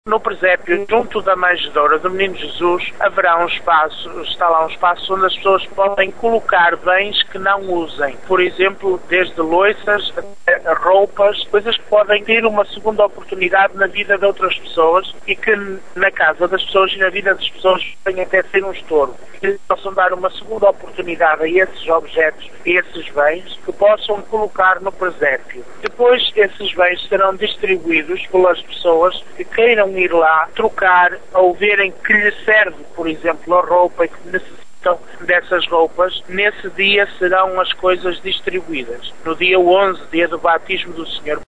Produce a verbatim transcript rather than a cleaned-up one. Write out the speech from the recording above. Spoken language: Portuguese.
No presépio, junto da manjedoura do Menino Jesus, haverá um espaço, está lá um espaço onde as pessoas podem colocar bens que não usem. Por exemplo, desde louças, roupas, coisas que podem ter uma segunda oportunidade na vida de outras pessoas e que na casa das pessoas e na vida das pessoas podem até ser um estorvo. Que possam dar uma segunda oportunidade a esses objetos, a esses bens, que possam colocar no presépio. Depois, esses bens serão distribuídos pelas pessoas que queiram ir lá trocar ou verem que lhe serve, por exemplo, a roupa e que necessitam dessas roupas. Nesse dia serão as coisas distribuídas. No dia onze, dia do batismo do Senhor.